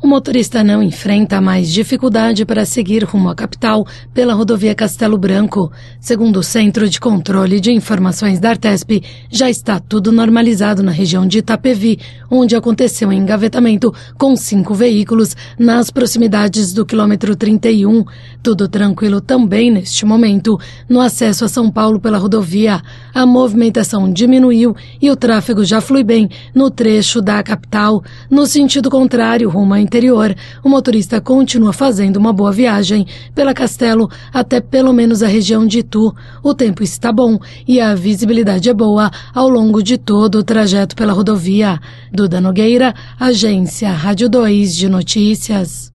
O motorista não enfrenta mais dificuldade para seguir rumo à capital pela rodovia Castelo Branco. Segundo o Centro de Controle de Informações da Artesp, já está tudo normalizado na região de Itapevi, onde aconteceu um engavetamento com 5 veículos nas proximidades do quilômetro 31. Tudo tranquilo também neste momento no acesso a São Paulo pela rodovia. A movimentação diminuiu e o tráfego já flui bem no trecho da capital. No sentido contrário, rumo ao interior, o motorista continua fazendo uma boa viagem pela Castelo até pelo menos a região de Itu. O tempo está bom e a visibilidade é boa ao longo de todo o trajeto pela rodovia. Duda Nogueira, Agência Rádio 2 de Notícias.